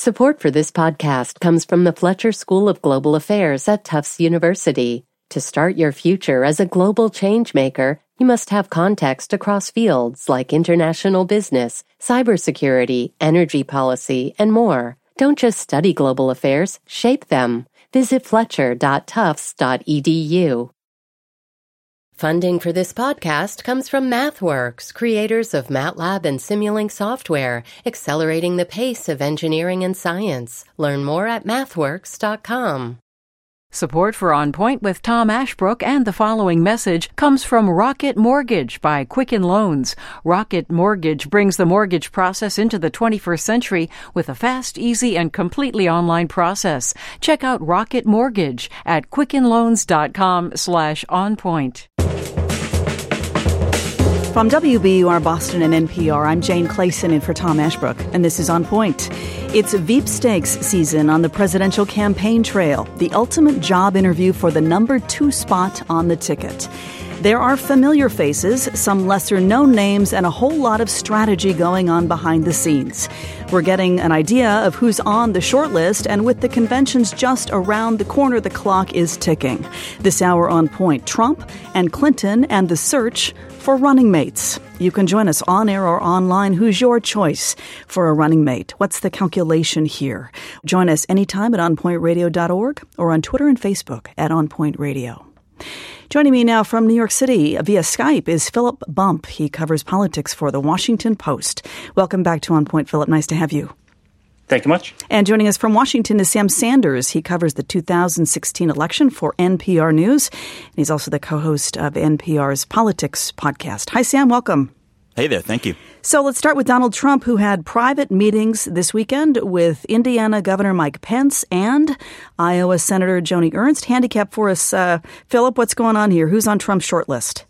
Support for this podcast comes from the Fletcher School of Global Affairs at Tufts University. To start your future as a global changemaker, you must have context across fields like international business, cybersecurity, energy policy, and more. Don't just study global affairs, shape them. Visit fletcher.tufts.edu. Funding for this podcast comes from MathWorks, creators of MATLAB and Simulink software, accelerating the pace of engineering and science. Learn more at mathworks.com. Support for On Point with Tom Ashbrook and the following message comes from Rocket Mortgage by Quicken Loans. Rocket Mortgage brings the mortgage process into the 21st century with a fast, easy, and completely online process. Check out Rocket Mortgage at quickenloans.com/onpoint. From WBUR Boston and NPR, I'm Jane Clayson in for Tom Ashbrook, and this is On Point. It's Veep Stakes season on the presidential campaign trail, the ultimate job interview for the number 2 spot on the ticket. There are familiar faces, some lesser-known names, and a whole lot of strategy going on behind the scenes. We're getting an idea of who's on the short list, and with the conventions just around the corner, the clock is ticking. This hour On Point, Trump and Clinton and the search for running mates. You can join us on air or online. Who's your choice for a running mate? What's the calculation here? Join us anytime at onpointradio.org or on Twitter and Facebook at onpointradio. Joining me now from New York City via Skype is Philip Bump. He covers politics for The Washington Post. Welcome back to On Point, Philip. Nice to have you. Thank you much. And joining us from Washington is Sam Sanders. He covers the 2016 election for NPR News. And he's also the co-host of NPR's Politics podcast. Hi, Sam. Welcome. Hey there. Thank you. So let's start with Donald Trump, who had private meetings this weekend with Indiana Governor Mike Pence and Iowa Senator Joni Ernst. Handicap for us, Philip, what's going on here? Who's on Trump's short list?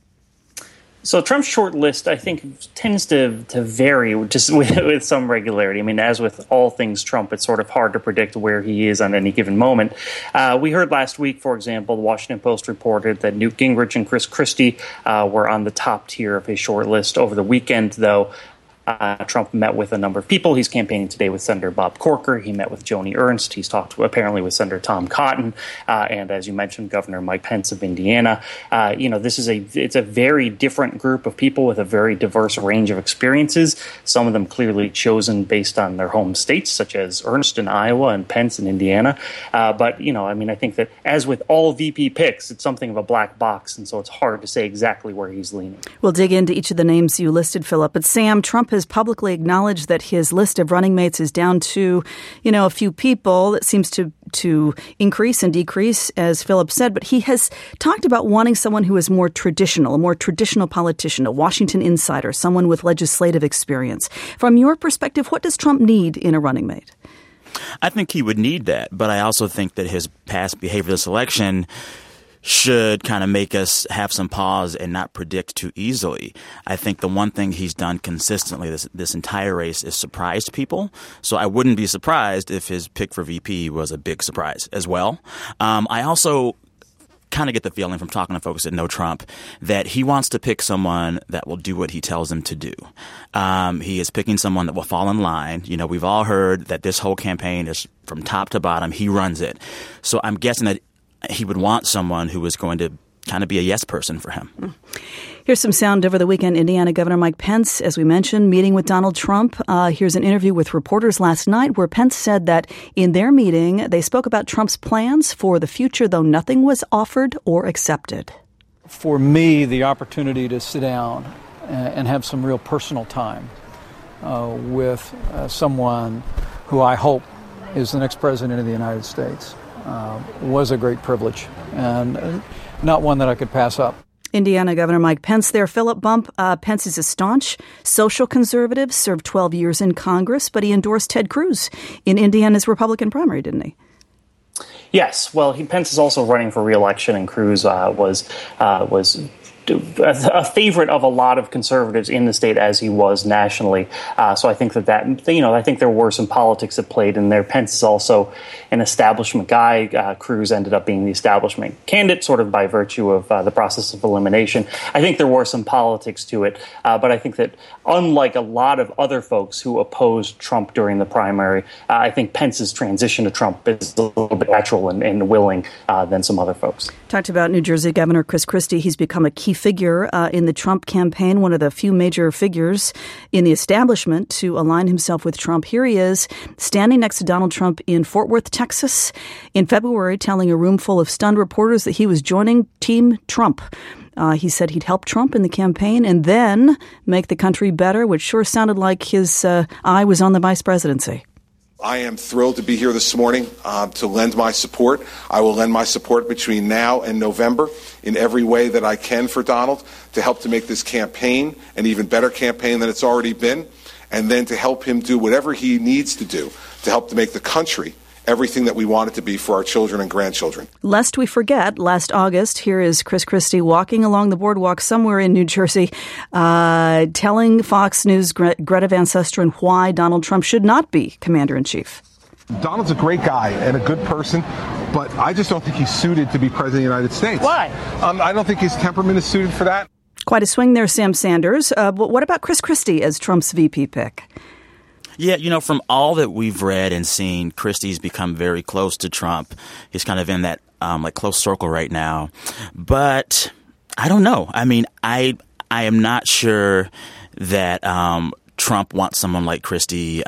So Trump's short list, I think, tends to vary just with some regularity. I mean, as with all things Trump, it's sort of hard to predict where he is on any given moment. We heard last week, for example, the Washington Post reported that Newt Gingrich and Chris Christie were on the top tier of his short list. Over the weekend, though, Trump met with a number of people. He's campaigning today with Senator Bob Corker. He met with Joni Ernst. He's talked apparently with Senator Tom Cotton, and as you mentioned, Governor Mike Pence of Indiana. It's a very different group of people with a very diverse range of experiences. Some of them clearly chosen based on their home states, such as Ernst in Iowa and Pence in Indiana. I think that as with all VP picks, it's something of a black box, and so it's hard to say exactly where he's leaning. We'll dig into each of the names you listed, Philip. But Sam, Trump has publicly acknowledged that his list of running mates is down to, a few people. It seems to increase and decrease, as Philip said. But he has talked about wanting someone who is more traditional, a more traditional politician, a Washington insider, someone with legislative experience. From your perspective, what does Trump need in a running mate? I think he would need that, but I also think that his past behavior this election should kind of make us have some pause and not predict too easily. I think the one thing he's done consistently this entire race is surprised people. So I wouldn't be surprised if his pick for VP was a big surprise as well. I also kind of get the feeling from talking to folks that know Trump that he wants to pick someone that will do what he tells them to do. He is picking someone that will fall in line. We've all heard that this whole campaign is from top to bottom. He runs it. So I'm guessing that he would want someone who is going to kind of be a yes person for him. Here's some sound over the weekend. Indiana Governor Mike Pence, as we mentioned, meeting with Donald Trump. Here's an interview with reporters last night where Pence said that in their meeting, they spoke about Trump's plans for the future, though nothing was offered or accepted. For me, the opportunity to sit down and have some real personal time with someone who I hope is the next president of the United States was a great privilege and not one that I could pass up. Indiana Governor Mike Pence there. Philip Bump, Pence is a staunch social conservative, served 12 years in Congress, but he endorsed Ted Cruz in Indiana's Republican primary, didn't he? Yes. Well, Pence is also running for re-election, and Cruz was a favorite of a lot of conservatives in the state as he was nationally. So I think I think there were some politics that played in there. Pence is also an establishment guy. Cruz ended up being the establishment candidate, sort of by virtue of the process of elimination. I think there were some politics to it, but I think that unlike a lot of other folks who opposed Trump during the primary, I think Pence's transition to Trump is a little bit natural and willing than some other folks. Talked about New Jersey Governor Chris Christie. He's become a key figure in the Trump campaign, one of the few major figures in the establishment to align himself with Trump. Here he is, standing next to Donald Trump in Fort Worth, Texas, in February, telling a room full of stunned reporters that he was joining Team Trump. He said he'd help Trump in the campaign and then make the country better, which sure sounded like his eye was on the vice presidency. I am thrilled to be here this morning to lend my support. I will lend my support between now and November in every way that I can for Donald to help to make this campaign an even better campaign than it's already been, and then to help him do whatever he needs to do to help to make the country everything that we want it to be for our children and grandchildren. Lest we forget, last August, here is Chris Christie walking along the boardwalk somewhere in New Jersey, telling Fox News' Greta Van Susteren why Donald Trump should not be commander-in-chief. Donald's a great guy and a good person, but I just don't think he's suited to be president of the United States. Why? I don't think his temperament is suited for that. Quite a swing there, Sam Sanders. But what about Chris Christie as Trump's VP pick? Yeah, from all that we've read and seen, Christie's become very close to Trump. He's kind of in that close circle right now. But I don't know. I mean, I am not sure that Trump wants someone like Christie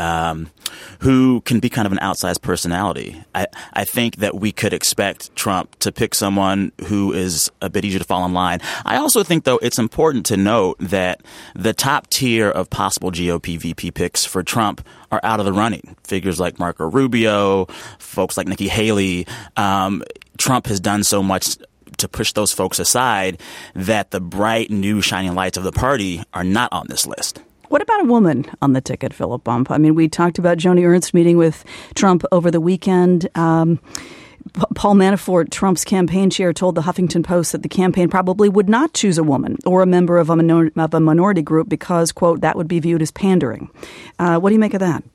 who can be kind of an outsized personality. I think that we could expect Trump to pick someone who is a bit easier to fall in line. I also think, though, it's important to note that the top tier of possible GOP VP picks for Trump are out of the running. Figures like Marco Rubio, folks like Nikki Haley. Trump has done so much to push those folks aside that the bright, new, shining lights of the party are not on this list. What about a woman on the ticket, Philip Bump? I mean, we talked about Joni Ernst meeting with Trump over the weekend. Paul Manafort, Trump's campaign chair, told the Huffington Post that the campaign probably would not choose a woman or a member of a minority group because, quote, that would be viewed as pandering. What do you make of that?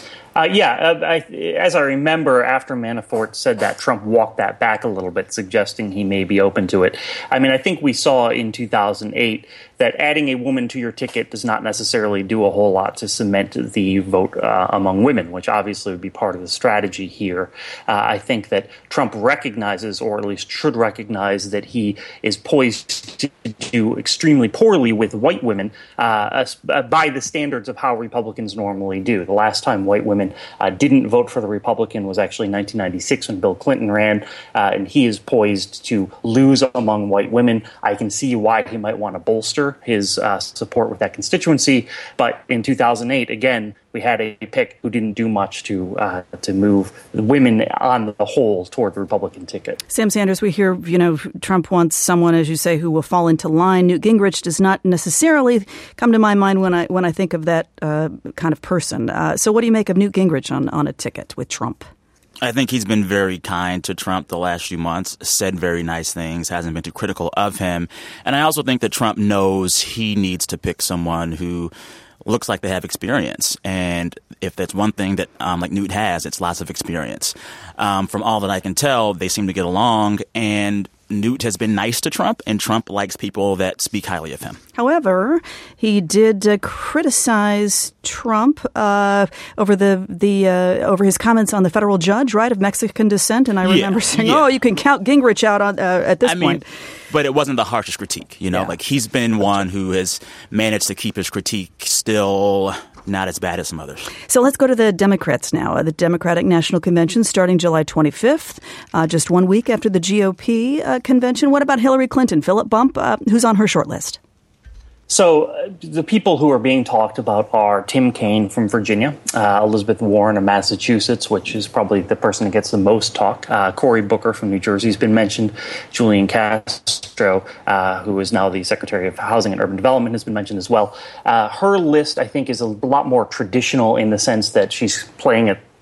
As I remember, after Manafort said that, Trump walked that back a little bit, suggesting he may be open to it. I mean, I think we saw in 2008 that adding a woman to your ticket does not necessarily do a whole lot to cement the vote among women, which obviously would be part of the strategy here. I think that Trump recognizes, or at least should recognize, that he is poised to do extremely poorly with white women by the standards of how Republicans normally do. The last time white women didn't vote for the Republican was actually 1996 when Bill Clinton ran, and he is poised to lose among white women. I can see why he might want to bolster his support with that constituency. But in 2008, again, we had a pick who didn't do much to move women on the whole toward the Republican ticket. Sam Sanders, we hear, Trump wants someone, as you say, who will fall into line. Newt Gingrich does not necessarily come to my mind when I think of that kind of person. So what do you make of Newt Gingrich on a ticket with Trump? I think he's been very kind to Trump the last few months, said very nice things, hasn't been too critical of him. And I also think that Trump knows he needs to pick someone who looks like they have experience. And if that's one thing that like Newt has, it's lots of experience. From all that I can tell, they seem to get along. And Newt has been nice to Trump, and Trump likes people that speak highly of him. However, he did criticize Trump over over his comments on the federal judge, right, of Mexican descent. And I remember saying, "Oh, you can count Gingrich out at this point." But it wasn't the harshest critique, Like he's been one who has managed to keep his critique still not as bad as some others. So let's go to the Democrats now. The Democratic National Convention starting July 25th, just 1 week after the GOP convention. What about Hillary Clinton? Philip Bump, who's on her short list? So the people who are being talked about are Tim Kaine from Virginia, Elizabeth Warren of Massachusetts, which is probably the person that gets the most talk. Cory Booker from New Jersey has been mentioned. Julian Castro, who is now the Secretary of Housing and Urban Development, has been mentioned as well. Her list, I think, is a lot more traditional in the sense that she's playing a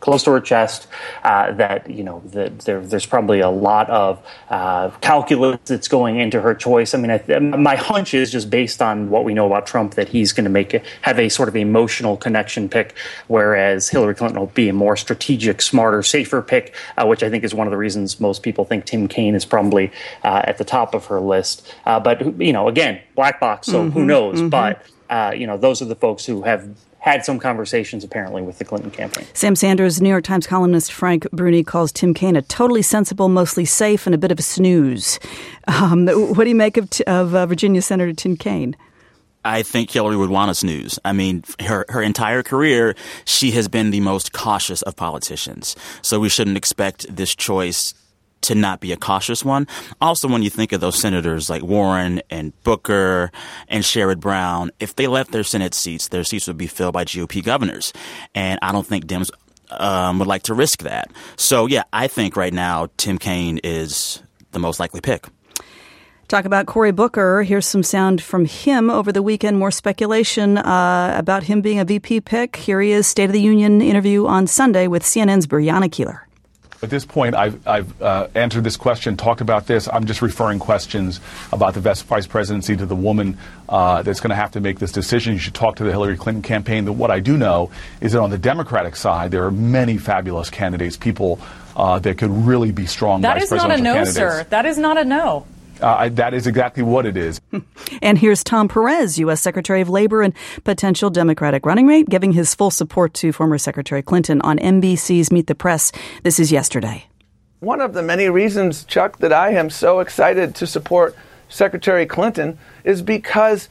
close to her chest, that there's probably a lot of calculus that's going into her choice. I mean, my hunch is just based on what we know about Trump that he's going to have a sort of emotional connection pick, whereas Hillary Clinton will be a more strategic, smarter, safer pick, which I think is one of the reasons most people think Tim Kaine is probably at the top of her list. But again, black box, so who knows? But those are the folks who have had some conversations, apparently, with the Clinton campaign. Sam Sanders, New York Times columnist Frank Bruni calls Tim Kaine a totally sensible, mostly safe, and a bit of a snooze. What do you make of Virginia Senator Tim Kaine? I think Hillary would want a snooze. I mean, her entire career, she has been the most cautious of politicians. So we shouldn't expect this choice to not be a cautious one. Also, when you think of those senators like Warren and Booker and Sherrod Brown, if they left their Senate seats, their seats would be filled by GOP governors. And I don't think Dems would like to risk that. So, yeah, I think right now Tim Kaine is the most likely pick. Talk about Cory Booker. Here's some sound from him over the weekend. More speculation about him being a VP pick. Here he is, State of the Union interview on Sunday with CNN's Brianna Keilar. At this point, I've answered this question, talked about this. I'm just referring questions about the vice presidency to the woman that's going to have to make this decision. You should talk to the Hillary Clinton campaign. What I do know is that on the Democratic side, there are many fabulous candidates, people that could really be strong vice presidential candidates. That is not a no, sir. That is not a no. That is exactly what it is. And here's Tom Perez, U.S. Secretary of Labor and potential Democratic running mate, giving his full support to former Secretary Clinton on NBC's Meet the Press. This is yesterday. One of the many reasons, Chuck, that I am so excited to support Secretary Clinton is because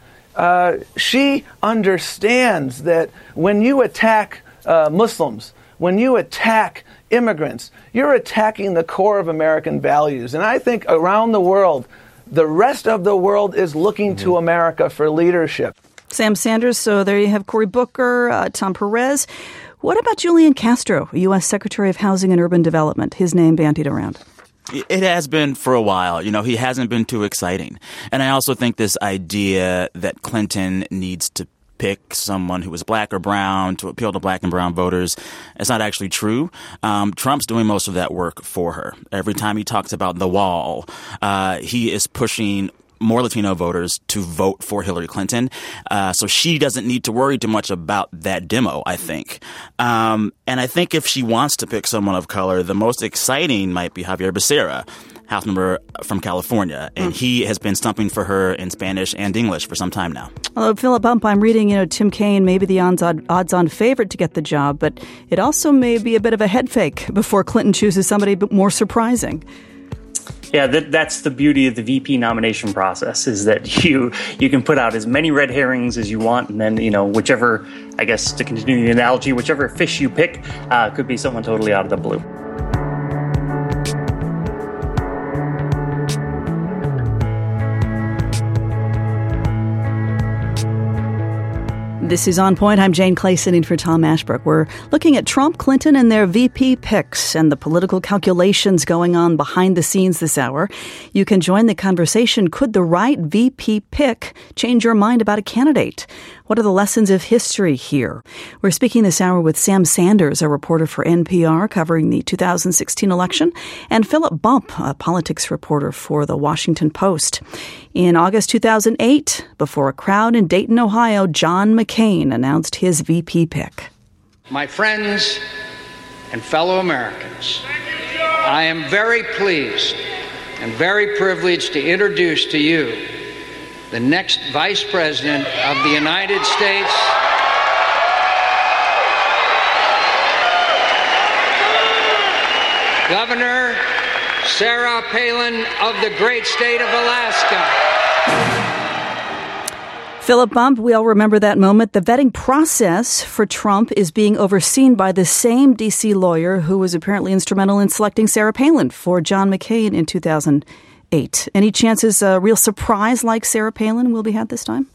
she understands that when you attack Muslims, when you attack immigrants, you're attacking the core of American values. And I think around the world, the rest of the world is looking to America for leadership. Sam Sanders, so there you have Cory Booker, Tom Perez. What about Julian Castro, U.S. Secretary of Housing and Urban Development? His name bandied around. It has been for a while. He hasn't been too exciting. And I also think this idea that Clinton needs to pick someone who is black or brown to appeal to black and brown voters. It's not actually true. Trump's doing most of that work for her. Every time he talks about the wall, he is pushing more Latino voters to vote for Hillary Clinton. So she doesn't need to worry too much about that demo, I think. And I think if she wants to pick someone of color, the most exciting might be Javier Becerra, House member from California. And he has been stumping for her in Spanish and English for some time now. Although, Philip Bump, I'm reading, Tim Kaine may be the odds-on favorite to get the job, but it also may be a bit of a head fake before Clinton chooses somebody more surprising. Yeah, that's the beauty of the VP nomination process, is that you can put out as many red herrings as you want, and then, whichever, I guess, to continue the analogy, whichever fish you pick could be someone totally out of the blue. This is On Point. I'm Jane Clayson in for Tom Ashbrook. We're looking at Trump, Clinton, and their VP picks and the political calculations going on behind the scenes this hour. You can join the conversation. Could the right VP pick change your mind about a candidate? What are the lessons of history here? We're speaking this hour with Sam Sanders, a reporter for NPR covering the 2016 election, and Philip Bump, a politics reporter for The Washington Post. In August 2008, before a crowd in Dayton, Ohio, John McCain announced his VP pick. My friends and fellow Americans, I am very pleased and very privileged to introduce to you the next Vice President of the United States, Governor Sarah Palin of the great state of Alaska. Philip Bump, we all remember that moment. The vetting process for Trump is being overseen by the same D.C. lawyer who was apparently instrumental in selecting Sarah Palin for John McCain in 2008. Any chances a real surprise like Sarah Palin will be had this time?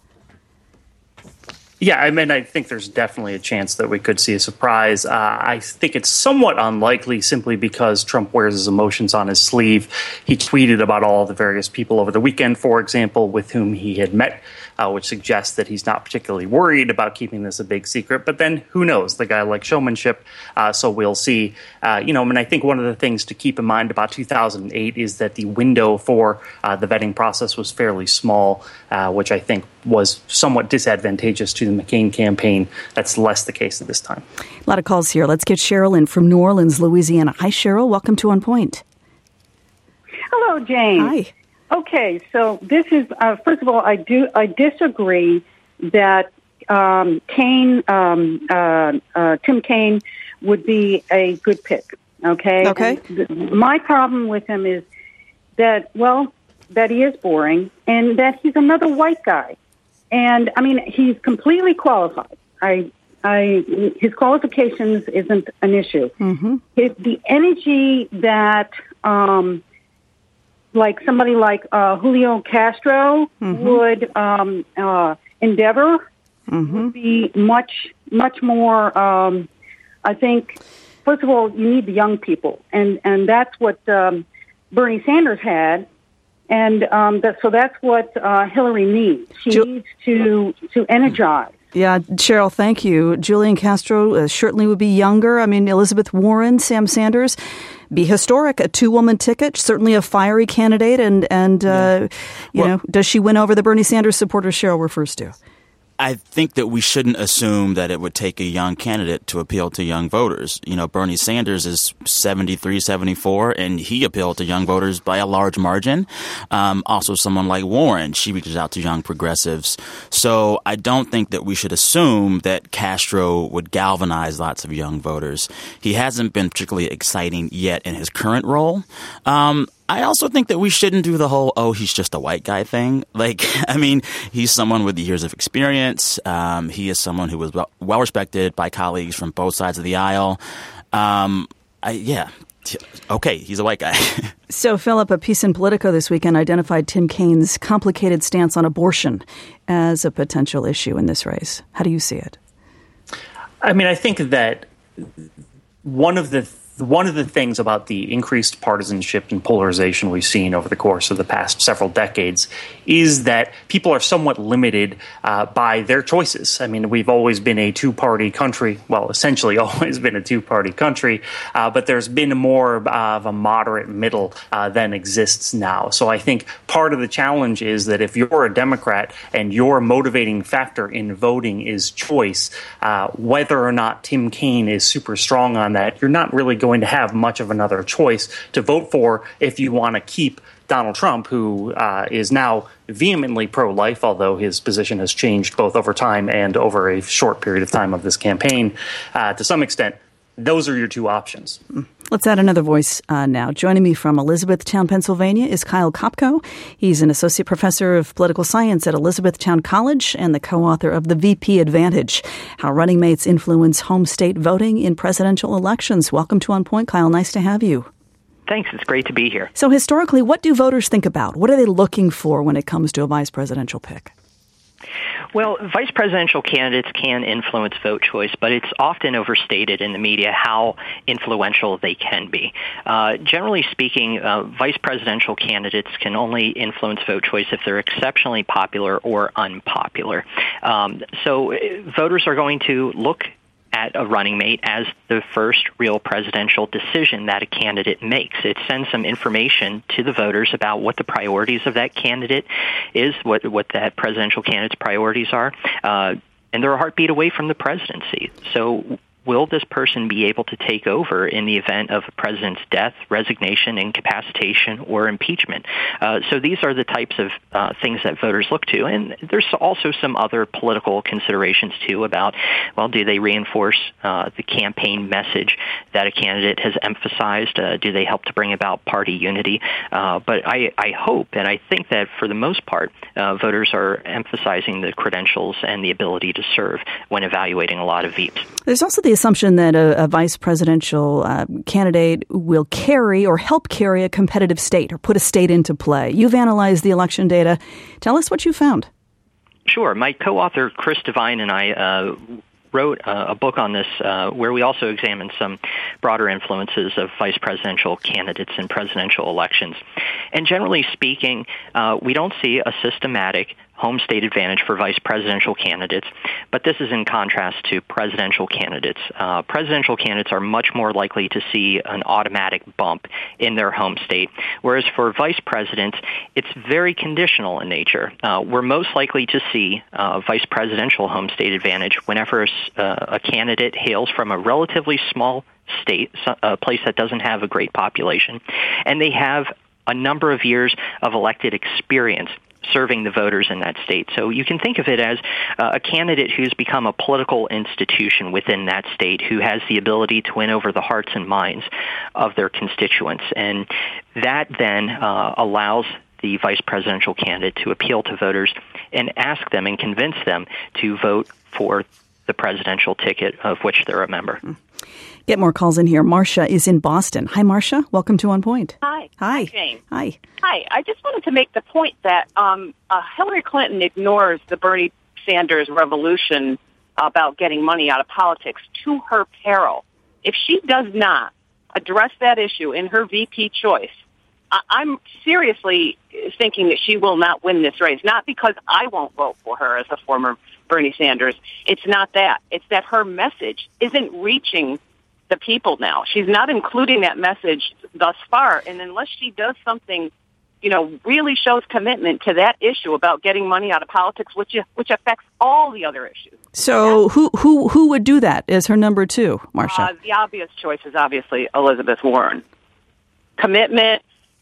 Yeah, I think there's definitely a chance that we could see a surprise. I think it's somewhat unlikely simply because Trump wears his emotions on his sleeve. He tweeted about all the various people over the weekend, for example, with whom he had met which suggests that he's not particularly worried about keeping this a big secret. But then who knows? The guy likes showmanship, so we'll see. I think one of the things to keep in mind about 2008 is that the window for the vetting process was fairly small, which I think was somewhat disadvantageous to the McCain campaign. That's less the case at this time. A lot of calls here. Let's get Cheryl in from New Orleans, Louisiana. Hi, Cheryl. Welcome to On Point. Hello, Jane. Hi. Okay, so this is first of all, I disagree that Tim Kaine would be a good pick. Okay. My problem with him is that he is boring and that he's another white guy, and I mean he's completely qualified. His qualifications isn't an issue. Mm-hmm. The energy that like somebody like Julio Castro would endeavor would be much much more. I think first of all you need the young people, and that's what Bernie Sanders had, and so that's what Hillary needs. She needs to energize. Yeah, Cheryl, thank you. Julian Castro certainly would be younger. I mean, Elizabeth Warren, Sam Sanders, be historic, a two-woman ticket, certainly a fiery candidate. And does she win over the Bernie Sanders supporters Cheryl refers to? I think that we shouldn't assume that it would take a young candidate to appeal to young voters. Bernie Sanders is 73, 74, and he appealed to young voters by a large margin. Also, someone like Warren, she reaches out to young progressives. So I don't think that we should assume that Castro would galvanize lots of young voters. He hasn't been particularly exciting yet in his current role. I also think that we shouldn't do the whole, he's just a white guy thing. He's someone with years of experience. He is someone who was well respected by colleagues from both sides of the aisle. Okay, he's a white guy. So, Philip, a piece in Politico this weekend identified Tim Kaine's complicated stance on abortion as a potential issue in this race. How do you see it? I mean, I think that one of the things about the increased partisanship and polarization we've seen over the course of the past several decades is that people are somewhat limited by their choices. I mean, we've always been a two-party country, well, essentially always been a two-party country, but there's been more of a moderate middle than exists now. So I think part of the challenge is that if you're a Democrat and your motivating factor in voting is choice, whether or not Tim Kaine is super strong on that, you're not really going to have much of another choice to vote for if you want to keep Donald Trump, who is now vehemently pro-life, although his position has changed both over time and over a short period of time of this campaign. To some extent, those are your two options. Let's add another voice now. Joining me from Elizabethtown, Pennsylvania is Kyle Kopko. He's an associate professor of political science at Elizabethtown College and the co-author of The VP Advantage, How Running Mates Influence Home State Voting in Presidential Elections. Welcome to On Point, Kyle. Nice to have you. Thanks. It's great to be here. So historically, what do voters think about? What are they looking for when it comes to a vice presidential pick? Well, vice presidential candidates can influence vote choice, but it's often overstated in the media how influential they can be. Generally speaking, vice presidential candidates can only influence vote choice if they're exceptionally popular or unpopular. So voters are going to look at a running mate as the first real presidential decision that a candidate makes. It sends some information to the voters about what the priorities of that candidate is, what that presidential candidate's priorities are, and they're a heartbeat away from the presidency. So will this person be able to take over in the event of a president's death, resignation, incapacitation, or impeachment? So these are the types of things that voters look to. And there's also some other political considerations, too, about, well, do they reinforce the campaign message that a candidate has emphasized? Do they help to bring about party unity? But I hope, and I think that for the most part, voters are emphasizing the credentials and the ability to serve when evaluating a lot of VEEPs. There's also the assumption that a vice presidential candidate will carry or help carry a competitive state or put a state into play. You've analyzed the election data. Tell us what you found. Sure. My co-author, Chris Devine, and I wrote a book on this where we also examined some broader influences of vice presidential candidates in presidential elections. And generally speaking, we don't see a systematic home state advantage for vice presidential candidates, but this is in contrast to presidential candidates. Presidential candidates are much more likely to see an automatic bump in their home state, whereas for vice presidents, it's very conditional in nature. We're most likely to see vice presidential home state advantage whenever a candidate hails from a relatively small state, a place that doesn't have a great population, and they have a number of years of elected experience serving the voters in that state. So you can think of it as a candidate who's become a political institution within that state, who has the ability to win over the hearts and minds of their constituents. And that then allows the vice presidential candidate to appeal to voters and ask them and convince them to vote for the presidential ticket of which they're a member. Get more calls in here. Marcia is in Boston. Hi, Marcia. Welcome to On Point. Hi. Hi. Jane. Hi. Hi. I just wanted to make the point that Hillary Clinton ignores the Bernie Sanders revolution about getting money out of politics to her peril. If she does not address that issue in her VP choice, I'm seriously thinking that she will not win this race. Not because I won't vote for her as a former Bernie Sanders. It's not that. It's that her message isn't reaching the people now. She's not including that message thus far. And unless she does something, really shows commitment to that issue about getting money out of politics, which affects all the other issues. So who would do that as her number two, Marcia? The obvious choice is obviously Elizabeth Warren. Commitment,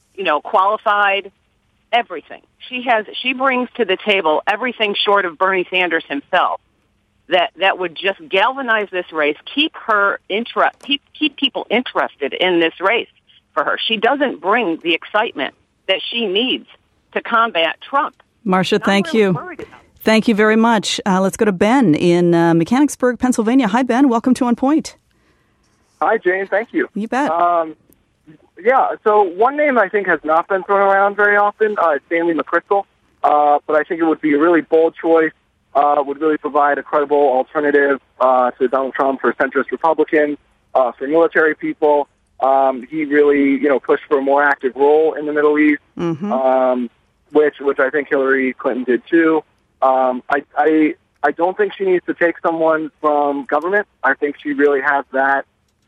qualified, everything. She brings to the table everything short of Bernie Sanders himself. That would just galvanize this race, keep people interested in this race for her. She doesn't bring the excitement that she needs to combat Trump. Marcia, thank you. Thank you very much. Let's go to Ben in Mechanicsburg, Pennsylvania. Hi, Ben. Welcome to On Point. Hi, Jane. Thank you. You bet. So one name I think has not been thrown around very often is Stanley McChrystal, but I think it would be a really bold choice. Would really provide a credible alternative to Donald Trump for centrist Republicans, for military people. He really, pushed for a more active role in the Middle East, which I think Hillary Clinton did too. I don't think she needs to take someone from government. I think she really has that,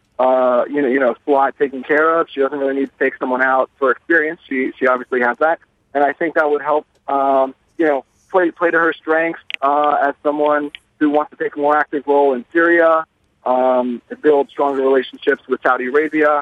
slot taken care of. She doesn't really need to take someone out for experience. She obviously has that, and I think that would help. Play to her strengths as someone who wants to take a more active role in Syria, build stronger relationships with Saudi Arabia.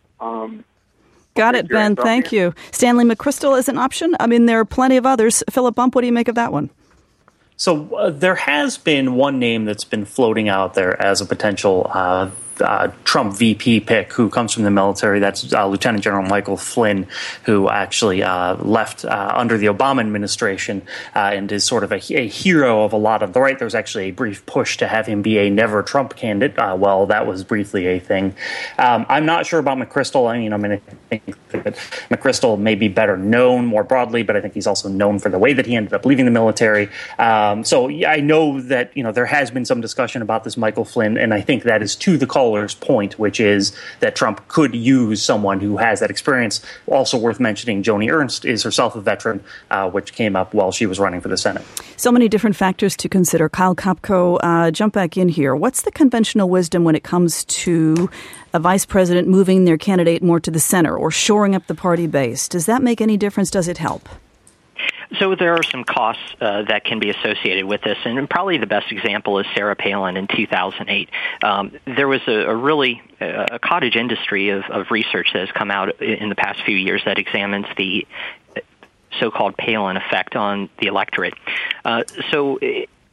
Got it, Ben. Thank you. Stanley McChrystal is an option. I mean, there are plenty of others. Philip Bump, what do you make of that one? So there has been one name that's been floating out there as a potential Trump VP pick who comes from the military. That's Lieutenant General Michael Flynn, who actually left under the Obama administration and is sort of a hero of a lot of the right. There was actually a brief push to have him be a never Trump candidate. Well, that was briefly a thing. I'm not sure about McChrystal. I think that McChrystal may be better known more broadly, but I think he's also known for the way that he ended up leaving the military. So I know that there has been some discussion about this Michael Flynn, and I think that is to the caller's point, which is that Trump could use someone who has that experience. Also worth mentioning, Joni Ernst is herself a veteran, which came up while she was running for the Senate. So many different factors to consider. Kyle Kopko, jump back in here. What's the conventional wisdom when it comes to a vice president moving their candidate more to the center or shoring up the party base? Does that make any difference? Does it help? So there are some costs that can be associated with this, and probably the best example is Sarah Palin in 2008. There was a cottage industry of research that has come out in the past few years that examines the so-called Palin effect on the electorate. So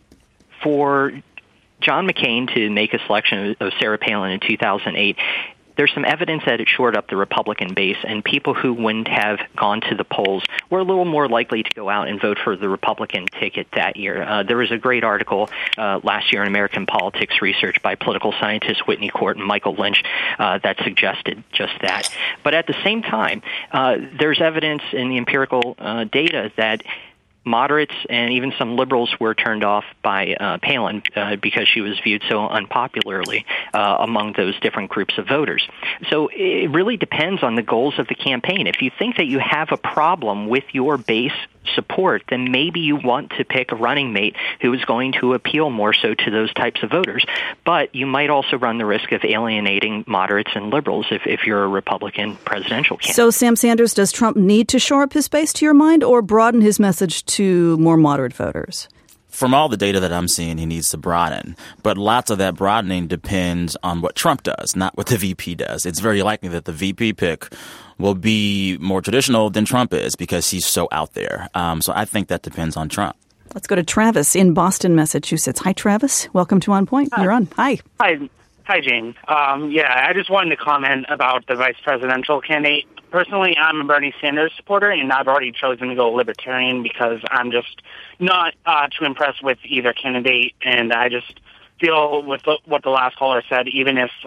for John McCain to make a selection of Sarah Palin in 2008, there's some evidence that it shored up the Republican base, and people who wouldn't have gone to the polls were a little more likely to go out and vote for the Republican ticket that year. There was a great article last year in American Politics Research by political scientists Whitney Court and Michael Lynch that suggested just that. But at the same time, there's evidence in the empirical data that moderates and even some liberals were turned off by Palin because she was viewed so unpopularly among those different groups of voters. So it really depends on the goals of the campaign. If you think that you have a problem with your base support, then maybe you want to pick a running mate who is going to appeal more so to those types of voters. But you might also run the risk of alienating moderates and liberals if you're a Republican presidential candidate. So, Sam Sanders, does Trump need to shore up his base, to your mind, or broaden his message to more moderate voters? From all the data that I'm seeing, he needs to broaden. But lots of that broadening depends on what Trump does, not what the VP does. It's very likely that the VP pick will be more traditional than Trump is because he's so out there. So I think that depends on Trump. Let's go to Travis in Boston, Massachusetts. Hi, Travis. Welcome to On Point. You're on. Hi. Hi, Jane. I just wanted to comment about the vice presidential candidate. Personally, I'm a Bernie Sanders supporter, and I've already chosen to go libertarian because I'm just not too impressed with either candidate. And I just feel with what the last caller said, even if,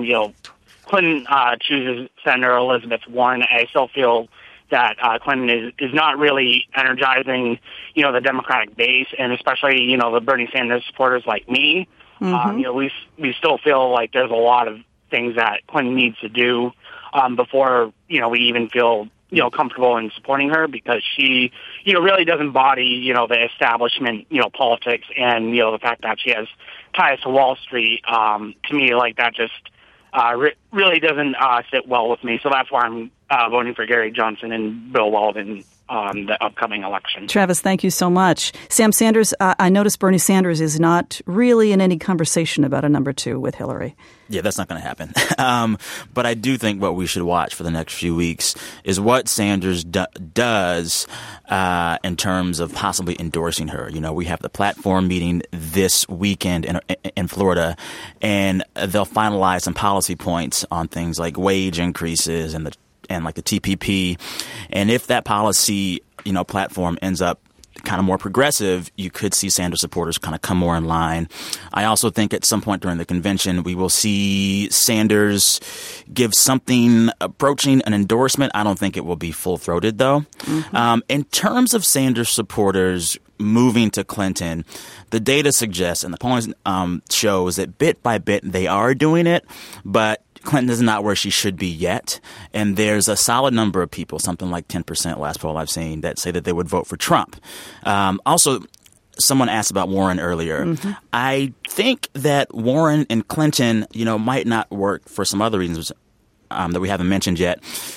Clinton chooses Senator Elizabeth Warren, I still feel that Clinton is not really energizing, the Democratic base, and especially, the Bernie Sanders supporters like me. We still feel like there's a lot of things that Clinton needs to do before, we even feel, comfortable in supporting her because she, really doesn't embody, the establishment, politics and, the fact that she has ties to Wall Street. To me, like that just really doesn't sit well with me. So that's why I'm voting for Gary Johnson and Bill Weldon on the upcoming election. Travis, thank you so much. Sam Sanders, I noticed Bernie Sanders is not really in any conversation about a number 2 with Hillary. Yeah, that's not going to happen. But I do think what we should watch for the next few weeks is what Sanders does in terms of possibly endorsing her. We have the platform meeting this weekend in Florida, and they'll finalize some policy points on things like wage increases and like the TPP. And if that policy, platform ends up kind of more progressive, you could see Sanders supporters kind of come more in line. I also think at some point during the convention, we will see Sanders give something approaching an endorsement. I don't think it will be full-throated, though. In terms of Sanders supporters moving to Clinton, the data suggests, and the polling shows that bit by bit they are doing it, but Clinton is not where she should be yet. And there's a solid number of people, something like 10% last poll I've seen, that say that they would vote for Trump. Also, someone asked about Warren earlier. I think that Warren and Clinton, might not work for some other reasons that we haven't mentioned yet.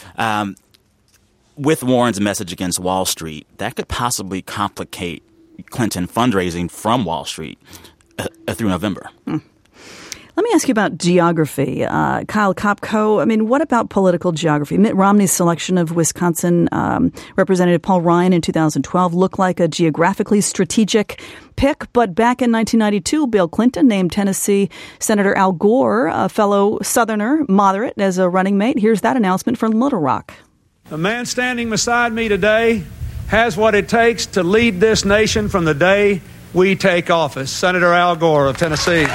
With Warren's message against Wall Street, that could possibly complicate Clinton fundraising from Wall Street through November. Let me ask you about geography. Kyle Kopko, what about political geography? Mitt Romney's selection of Wisconsin Representative Paul Ryan in 2012 looked like a geographically strategic pick, but back in 1992, Bill Clinton named Tennessee Senator Al Gore, a fellow Southerner, moderate, as a running mate. Here's that announcement from Little Rock. The man standing beside me today has what it takes to lead this nation from the day we take office. Senator Al Gore of Tennessee.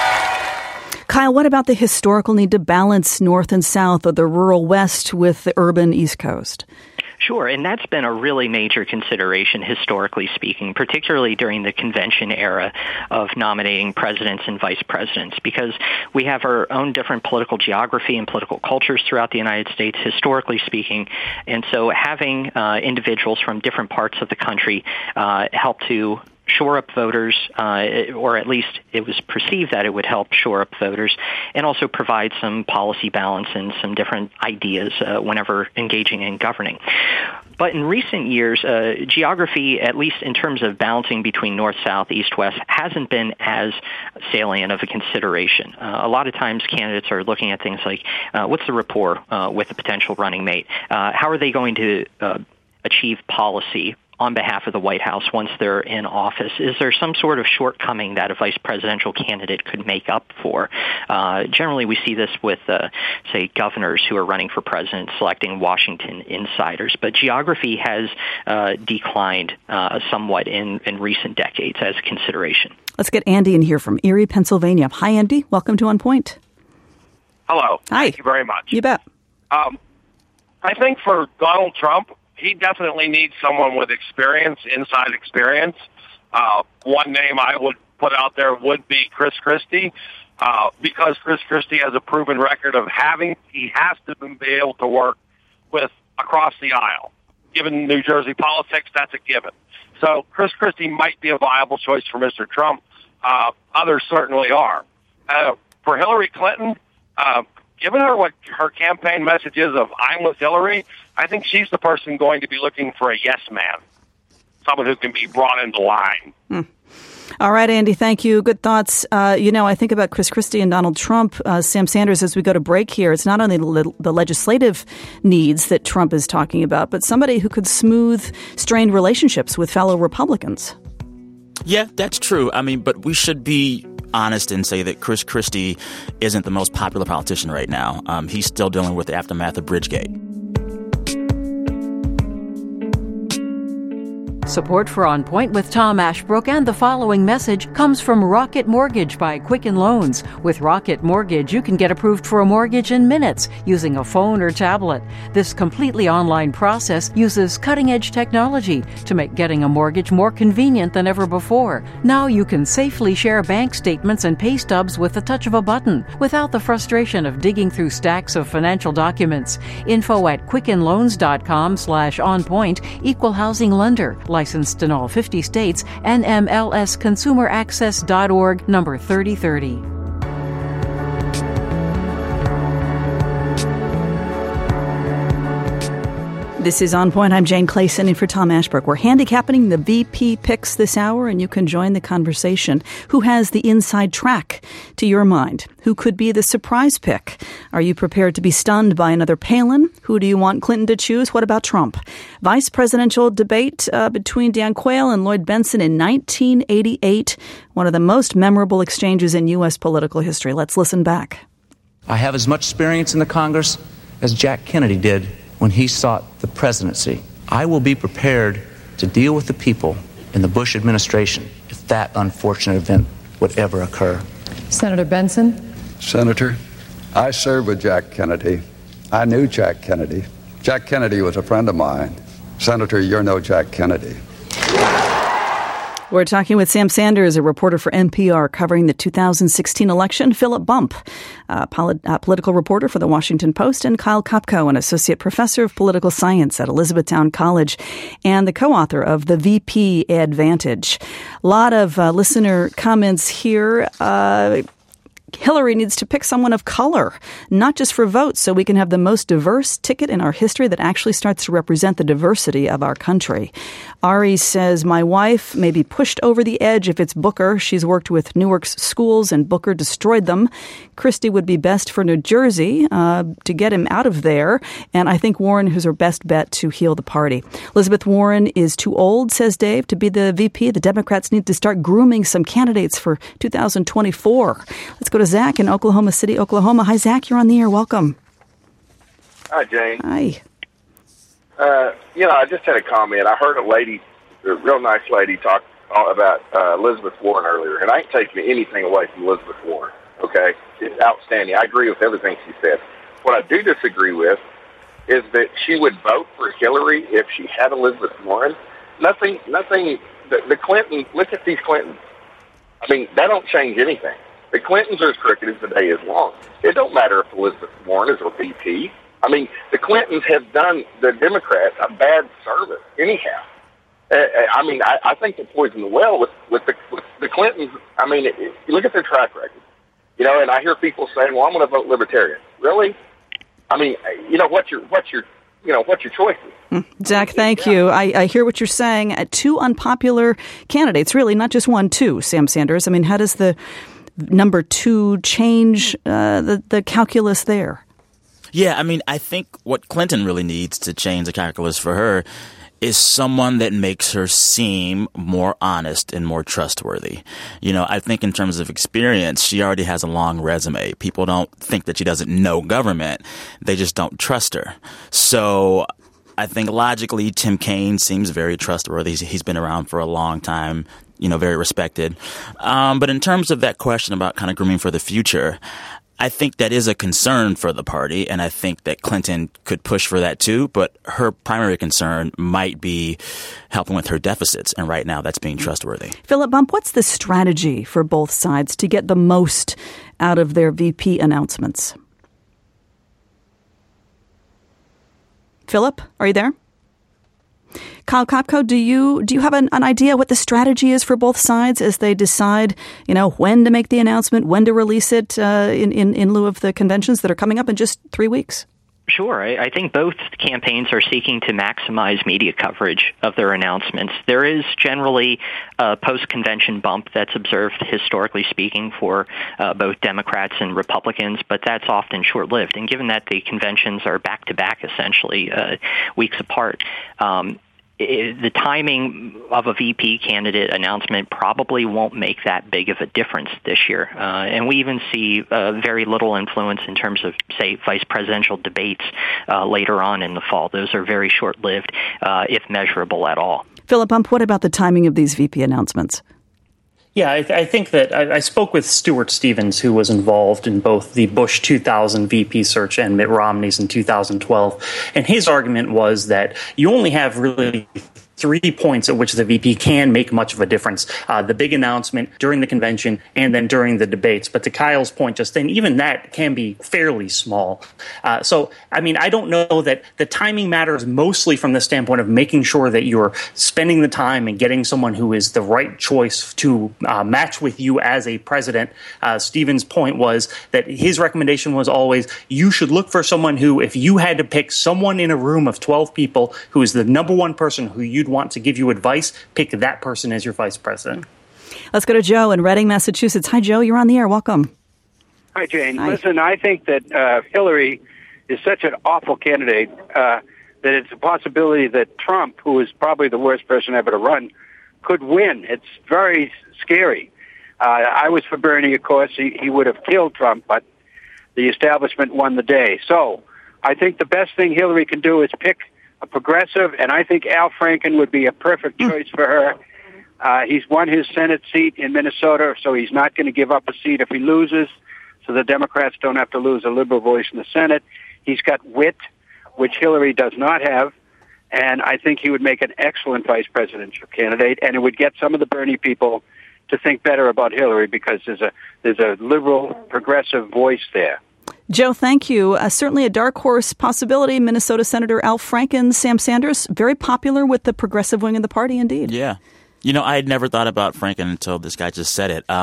Kyle, what about the historical need to balance North and South, or the rural West with the urban East Coast? Sure, and that's been a really major consideration, historically speaking, particularly during the convention era of nominating presidents and vice presidents, because we have our own different political geography and political cultures throughout the United States, historically speaking. And so having individuals from different parts of the country help to shore up voters, or at least it was perceived that it would help shore up voters, and also provide some policy balance and some different ideas whenever engaging in governing. But in recent years, geography, at least in terms of balancing between north, south, east, west, hasn't been as salient of a consideration. A lot of times candidates are looking at things like, what's the rapport with a potential running mate? How are they going to achieve policy on behalf of the White House once they're in office? Is there some sort of shortcoming that a vice presidential candidate could make up for? Generally, we see this with, say, governors who are running for president selecting Washington insiders. But geography has declined somewhat in recent decades as a consideration. Let's get Andy in here from Erie, Pennsylvania. Hi, Andy. Welcome to On Point. Hello. Hi. Thank you very much. You bet. I think for Donald Trump, he definitely needs someone with experience, inside experience. One name I would put out there would be Chris Christie, because Chris Christie has a proven record of he has to be able to work with across the aisle. Given New Jersey politics, that's a given. So Chris Christie might be a viable choice for Mr. Trump. Others certainly are. For Hillary Clinton, given her what her campaign message is of "I'm with Hillary," I think she's the person going to be looking for a yes man, someone who can be brought into line. All right, Andy, thank you. Good thoughts. I think about Chris Christie and Donald Trump. Sam Sanders, as we go to break here, it's not only the legislative needs that Trump is talking about, but somebody who could smooth strained relationships with fellow Republicans. Yeah, that's true. I mean, but we should be honest and say that Chris Christie isn't the most popular politician right now. He's still dealing with the aftermath of Bridgegate. Support for On Point with Tom Ashbrook and the following message comes from Rocket Mortgage by Quicken Loans. With Rocket Mortgage, you can get approved for a mortgage in minutes using a phone or tablet. This completely online process uses cutting-edge technology to make getting a mortgage more convenient than ever before. Now you can safely share bank statements and pay stubs with the touch of a button without the frustration of digging through stacks of financial documents. Info at quickenloans.com/onpoint, equal housing lender. Licensed in all 50 states, NMLSconsumeraccess.org, number 3030. This is On Point. I'm Jane Clayson in for Tom Ashbrook. We're handicapping the VP picks this hour, and you can join the conversation. Who has the inside track to your mind? Who could be the surprise pick? Are you prepared to be stunned by another Palin? Who do you want Clinton to choose? What about Trump? Vice presidential debate between Dan Quayle and Lloyd Bentsen in 1988. One of the most memorable exchanges in U.S. political history. Let's listen back. I have as much experience in the Congress as Jack Kennedy did when he sought the presidency. I will be prepared to deal with the people in the Bush administration if that unfortunate event would ever occur. Senator Benson. Senator, I served with Jack Kennedy. I knew Jack Kennedy. Jack Kennedy was a friend of mine. Senator, you're no Jack Kennedy. We're talking with Sam Sanders, a reporter for NPR covering the 2016 election, Philip Bump, political reporter for The Washington Post, and Kyle Kopko, an associate professor of political science at Elizabethtown College and the co-author of The VP Advantage. A lot of listener comments here. Hillary needs to pick someone of color, not just for votes, so we can have the most diverse ticket in our history that actually starts to represent the diversity of our country. Ari says, my wife may be pushed over the edge if it's Booker. She's worked with Newark's schools and Booker destroyed them. Christie would be best for New Jersey to get him out of there. And I think Warren is her best bet to heal the party. Elizabeth Warren is too old, says Dave, to be the VP. The Democrats need to start grooming some candidates for 2024. Let's go to Zach in Oklahoma City, Oklahoma. Hi, Zach. You're on the air. Welcome. Hi, Jane. Hi. I just had a comment. I heard a real nice lady, talk about Elizabeth Warren earlier, and I ain't taking anything away from Elizabeth Warren, okay? It's outstanding. I agree with everything she said. What I do disagree with is that she would vote for Hillary if she had Elizabeth Warren. Nothing, the Clintons, look at these Clintons. I mean, that don't change anything. The Clintons are as crooked as the day is long. It don't matter if Elizabeth Warren is a VP. I mean, the Clintons have done the Democrats a bad service anyhow. I think they poisoned the well with the Clintons. I mean, you look at their track record, and I hear people saying, well, I'm going to vote Libertarian. Really? I mean, what's your choice is? Zach, thank you. I hear what you're saying. Two unpopular candidates, really, not just one, two, Sam Sanders. I mean, how does the number two change the calculus there? Yeah, I mean, I think what Clinton really needs to change the calculus for her is someone that makes her seem more honest and more trustworthy. I think in terms of experience, she already has a long resume. People don't think that she doesn't know government. They just don't trust her. So I think logically, Tim Kaine seems very trustworthy. He's been around for a long time, very respected. But in terms of that question about kind of grooming for the future, I think that is a concern for the party, and I think that Clinton could push for that too, but her primary concern might be helping with her deficits, and right now that's being trustworthy. Philip Bump, what's the strategy for both sides to get the most out of their VP announcements? Philip, are you there? Kyle Kopko, do you have an idea what the strategy is for both sides as they decide, when to make the announcement, when to release it in lieu of the conventions that are coming up in just 3 weeks? Sure. I think both campaigns are seeking to maximize media coverage of their announcements. There is generally a post-convention bump that's observed, historically speaking, for both Democrats and Republicans, but that's often short-lived. And given that the conventions are back-to-back, essentially, weeks apart, the timing of a VP candidate announcement probably won't make that big of a difference this year. And we even see very little influence in terms of, say, vice presidential debates later on in the fall. Those are very short-lived, if measurable at all. Philip Bump, what about the timing of these VP announcements? Yeah, I think that I spoke with Stuart Stevens, who was involved in both the Bush 2000 VP search and Mitt Romney's in 2012. And his argument was that you only have really 3 points at which the VP can make much of a difference. The big announcement during the convention and then during the debates. But to Kyle's point just then, even that can be fairly small. I don't know that the timing matters mostly from the standpoint of making sure that you're spending the time and getting someone who is the right choice to match with you as a president. Stevens' point was that his recommendation was always you should look for someone who, if you had to pick someone in a room of 12 people who is the number one person who you'd want to give you advice, pick that person as your vice president. Let's go to Joe in Reading, Massachusetts. Hi, Joe. You're on the air. Welcome. Hi, Jane. Hi. Listen, I think that Hillary is such an awful candidate that it's a possibility that Trump, who is probably the worst person ever to run, could win. It's very scary. I was for Bernie, of course. He would have killed Trump, but the establishment won the day. So I think the best thing Hillary can do is pick a progressive, and I think Al Franken would be a perfect choice for her. He's won his Senate seat in Minnesota, so he's not going to give up a seat if he loses, so the Democrats don't have to lose a liberal voice in the Senate. He's got wit, which Hillary does not have, and I think he would make an excellent vice presidential candidate, and it would get some of the Bernie people to think better about Hillary because there's a liberal, progressive voice there. Joe, thank you. Certainly a dark horse possibility. Minnesota Senator Al Franken, Sam Sanders, very popular with the progressive wing of the party, indeed. Yeah. I had never thought about Franken until this guy just said it.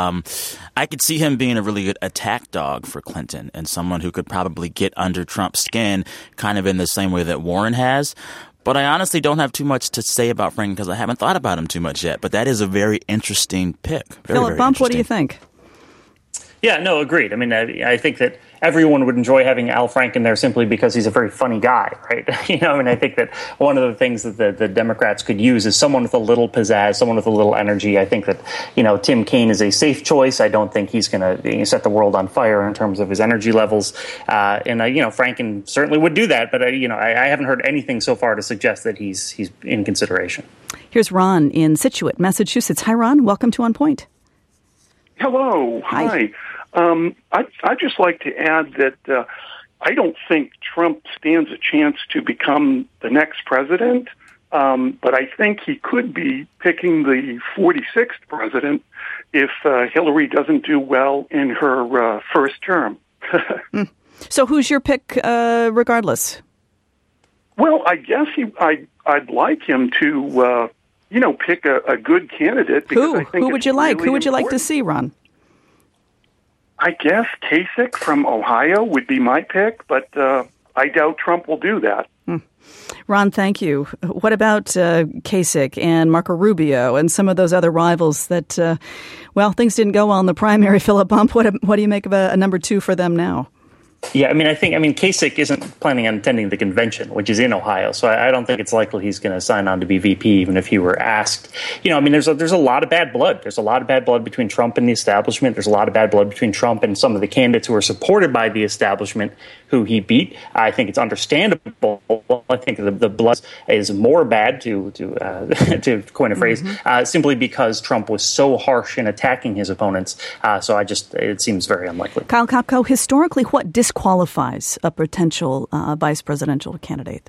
I could see him being a really good attack dog for Clinton and someone who could probably get under Trump's skin kind of in the same way that Warren has. But I honestly don't have too much to say about Franken because I haven't thought about him too much yet. But that is a very interesting pick. Philip Bump, what do you think? Yeah, no, agreed. I mean, I think that everyone would enjoy having Al Franken there simply because he's a very funny guy, right? I think that one of the things that the Democrats could use is someone with a little pizzazz, someone with a little energy. I think that, Tim Kaine is a safe choice. I don't think he's going to set the world on fire in terms of his energy levels. Franken certainly would do that, but, I haven't heard anything so far to suggest that he's in consideration. Here's Ron in Scituate, Massachusetts. Hi, Ron. Welcome to On Point. Hello. Hi. I'd just like to add that I don't think Trump stands a chance to become the next president, but I think he could be picking the 46th president if Hillary doesn't do well in her first term. So who's your pick regardless? Well, I guess I'd like him to, pick a good candidate. Who? Who would you like? Really Who would you like to see, Ron? I guess Kasich from Ohio would be my pick, but I doubt Trump will do that. Ron, thank you. What about Kasich and Marco Rubio and some of those other rivals that, things didn't go well in the primary, Philip Bump? What do you make of a number two for them now? Yeah, Kasich isn't planning on attending the convention, which is in Ohio, so I don't think it's likely he's going to sign on to be VP, even if he were asked. There's a lot of bad blood. There's a lot of bad blood between Trump and the establishment. There's a lot of bad blood between Trump and some of the candidates who are supported by the establishment who he beat. I think it's understandable. I think the blood is more bad, to coin a phrase, simply because Trump was so harsh in attacking his opponents. So it seems very unlikely. Kyle Kopko, historically, what disqualifies a potential vice presidential candidate?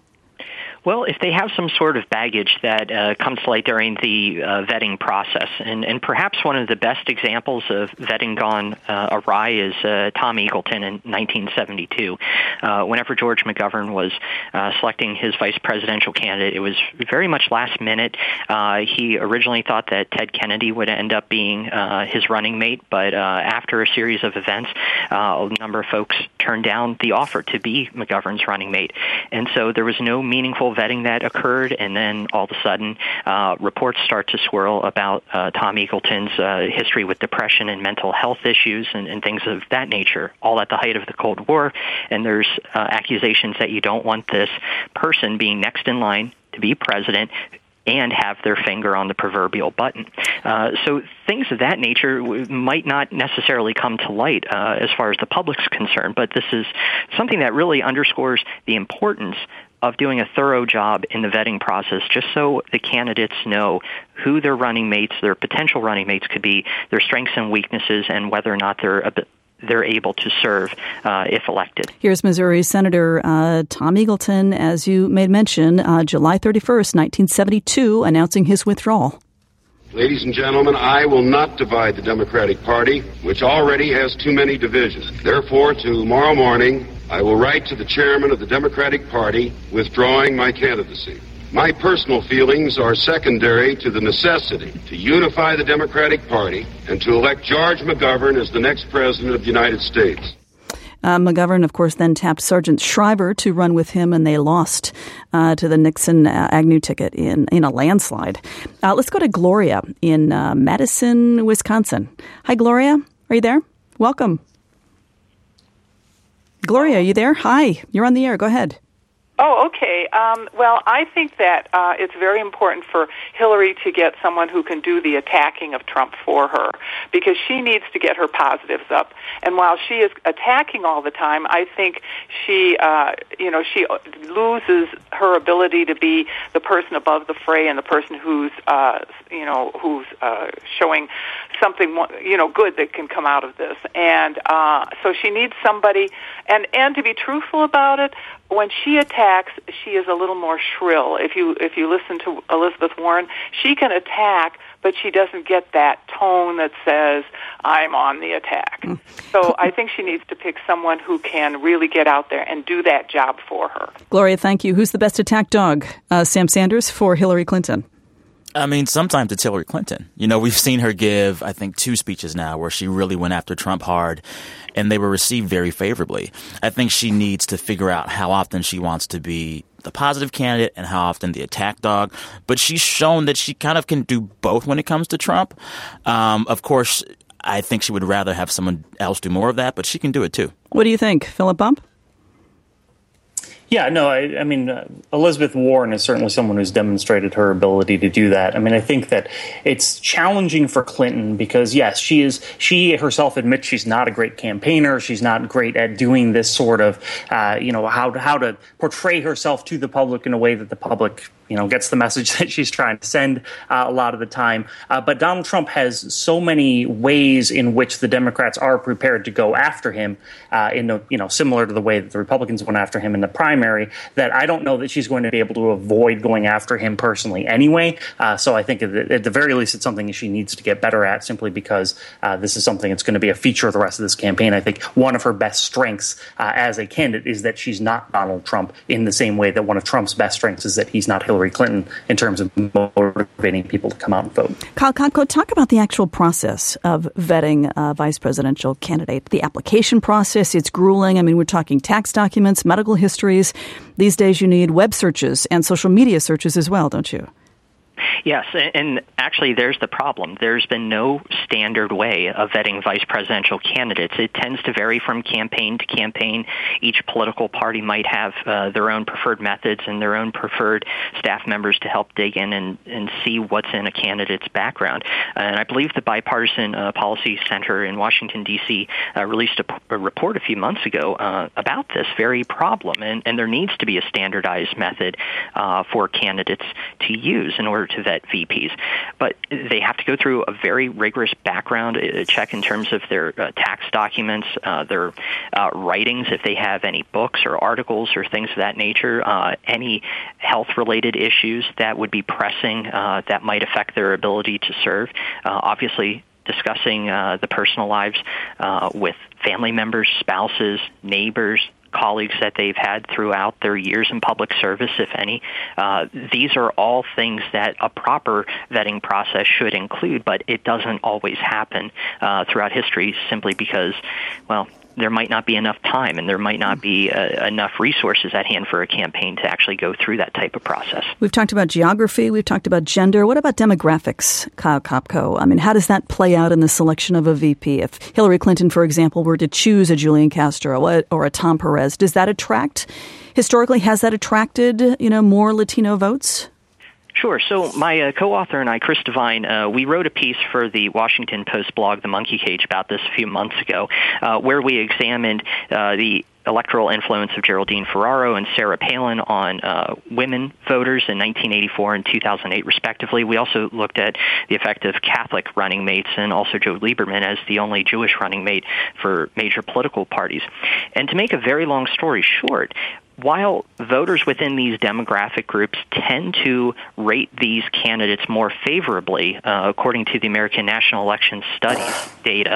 Well, if they have some sort of baggage that comes to light during the vetting process, and perhaps one of the best examples of vetting gone awry is Tom Eagleton in 1972. Whenever George McGovern was selecting his vice presidential candidate, it was very much last minute. He originally thought that Ted Kennedy would end up being his running mate, but after a series of events, a number of folks turned down the offer to be McGovern's running mate. And so there was no meaningful vetting that occurred, and then all of a sudden reports start to swirl about Tom Eagleton's history with depression and mental health issues and things of that nature, all at the height of the Cold War. And there's accusations that you don't want this person being next in line to be president and have their finger on the proverbial button. So things of that nature might not necessarily come to light as far as the public's concerned, but this is something that really underscores the importance of doing a thorough job in the vetting process, just so the candidates know who their running mates, their potential running mates could be, their strengths and weaknesses, and whether or not they're able to serve if elected. Here's Missouri Senator Tom Eagleton, as you made mention, July 31st, 1972, announcing his withdrawal. Ladies and gentlemen, I will not divide the Democratic Party, which already has too many divisions. Therefore, tomorrow morning, I will write to the chairman of the Democratic Party withdrawing my candidacy. My personal feelings are secondary to the necessity to unify the Democratic Party and to elect George McGovern as the next president of the United States. McGovern, of course, then tapped Sergeant Shriver to run with him, and they lost to the Nixon-Agnew ticket in a landslide. Let's go to Gloria in Madison, Wisconsin. Hi, Gloria. Are you there? Welcome. Gloria, are you there? Hi. You're on the air. Go ahead. Oh, okay. Well, I think that it's very important for Hillary to get someone who can do the attacking of Trump for her, because she needs to get her positives up. And while she is attacking all the time, I think she loses her ability to be the person above the fray and the person who's showing something, good that can come out of this. And so she needs somebody, and to be truthful about it, when she attacks, she is a little more shrill. If you listen to Elizabeth Warren, she can attack, but she doesn't get that tone that says, I'm on the attack. So I think she needs to pick someone who can really get out there and do that job for her. Gloria, thank you. Who's the best attack dog? Sam Sanders for Hillary Clinton? I mean, sometimes it's Hillary Clinton. We've seen her give, I think, 2 speeches now where she really went after Trump hard, and they were received very favorably. I think she needs to figure out how often she wants to be the positive candidate and how often the attack dog. But she's shown that she kind of can do both when it comes to Trump. Of course, I think she would rather have someone else do more of that, but she can do it too. What do you think, Philip Bump? Yeah, no, I mean, Elizabeth Warren is certainly someone who's demonstrated her ability to do that. I mean, I think that it's challenging for Clinton because, yes, she herself admits she's not a great campaigner. She's not great at doing this sort of, how to portray herself to the public in a way that the public, gets the message that she's trying to send a lot of the time. But Donald Trump has so many ways in which the Democrats are prepared to go after him, similar to the way that the Republicans went after him in the primary, that I don't know that she's going to be able to avoid going after him personally anyway. So I think at the very least, it's something she needs to get better at, simply because this is something that's going to be a feature of the rest of this campaign. I think one of her best strengths as a candidate is that she's not Donald Trump, in the same way that one of Trump's best strengths is that he's not Hillary Clinton in terms of motivating people to come out and vote. Kyle Kopko, talk about the actual process of vetting a vice presidential candidate. The application process, it's grueling. I mean, we're talking tax documents, medical histories. These days you need web searches and social media searches as well, don't you? Yes, and actually there's the problem. There's been no standard way of vetting vice presidential candidates. It tends to vary from campaign to campaign. Each political party might have their own preferred methods and their own preferred staff members to help dig in and see what's in a candidate's background. And I believe the Bipartisan Policy Center in Washington, D.C. Released a report a few months ago about this very problem, and there needs to be a standardized method for candidates to use in order to vet VPs. But they have to go through a very rigorous background check in terms of their tax documents, their writings, if they have any books or articles or things of that nature, any health-related issues that would be pressing that might affect their ability to serve. Obviously, discussing the personal lives with family members, spouses, neighbors, colleagues that they've had throughout their years in public service, if any. These are all things that a proper vetting process should include, but it doesn't always happen throughout history simply because, well, there might not be enough time and there might not be enough resources at hand for a campaign to actually go through that type of process. We've talked about geography. We've talked about gender. What about demographics, Kyle Kopko? I mean, how does that play out in the selection of a VP? If Hillary Clinton, for example, were to choose a Julian Castro or a Tom Perez, does that attract, historically, has that attracted, more Latino votes? Sure. So my co-author and I, Chris Devine, we wrote a piece for the Washington Post blog, The Monkey Cage, about this a few months ago, where we examined the electoral influence of Geraldine Ferraro and Sarah Palin on women voters in 1984 and 2008, respectively. We also looked at the effect of Catholic running mates and also Joe Lieberman as the only Jewish running mate for major political parties. And to make a very long story short, while voters within these demographic groups tend to rate these candidates more favorably, according to the American National Election Studies data,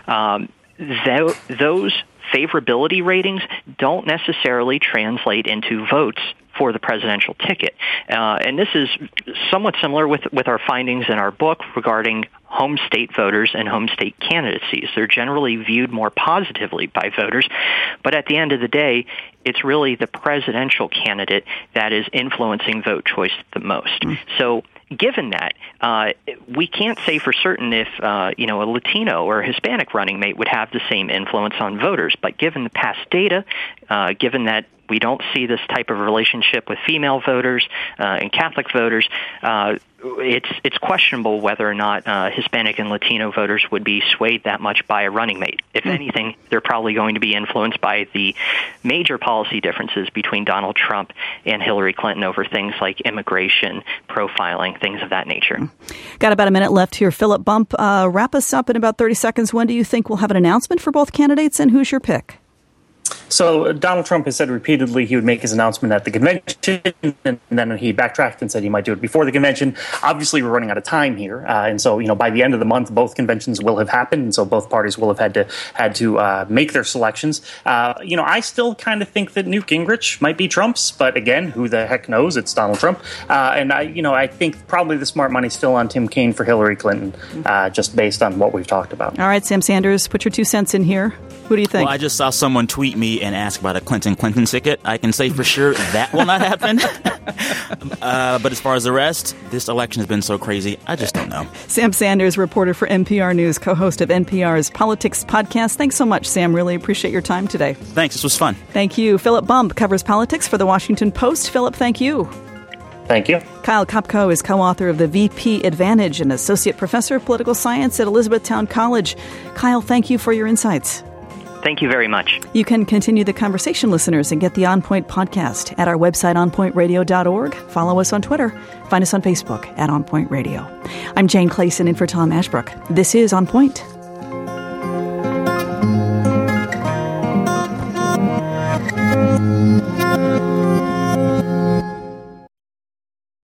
those favorability ratings don't necessarily translate into votes for the presidential ticket. And this is somewhat similar with our findings in our book regarding home state voters and home state candidacies. They're generally viewed more positively by voters, but at the end of the day, it's really the presidential candidate that is influencing vote choice the most. So given that, we can't say for certain if a Latino or a Hispanic running mate would have the same influence on voters. But given the past data, given that we don't see this type of relationship with female voters and Catholic voters, it's questionable whether or not Hispanic and Latino voters would be swayed that much by a running mate. If anything, they're probably going to be influenced by the major policy differences between Donald Trump and Hillary Clinton over things like immigration, profiling, things of that nature. Got about a minute left here. Philip Bump, wrap us up in about 30 seconds. When do you think we'll have an announcement for both candidates, and who's your pick? So Donald Trump has said repeatedly he would make his announcement at the convention, and then he backtracked and said he might do it before the convention. Obviously, we're running out of time here, and so by the end of the month, both conventions will have happened, and so both parties will have had to make their selections. I still kind of think that Newt Gingrich might be Trump's, but again, who the heck knows? It's Donald Trump, and I think probably the smart money's still on Tim Kaine for Hillary Clinton, just based on what we've talked about. All right, Sam Sanders, put your 2 cents in here. Who do you think? Well, I just saw someone tweet me and ask about a Clinton ticket. I can say for sure that will not happen. But as far as the rest, this election has been so crazy, I just don't know. Sam Sanders, reporter for NPR News, co-host of NPR's Politics Podcast. Thanks so much, Sam. Really appreciate your time today. Thanks. This was fun. Thank you. Philip Bump covers politics for The Washington Post. Philip, thank you. Thank you. Kyle Kopko is co-author of The VP Advantage and associate professor of political science at Elizabethtown College. Kyle, thank you for your insights. Thank you very much. You can continue the conversation, listeners, and get the On Point podcast at our website, onpointradio.org. Follow us on Twitter. Find us on Facebook at On Point Radio. I'm Jane Clayson in for Tom Ashbrook. This is On Point.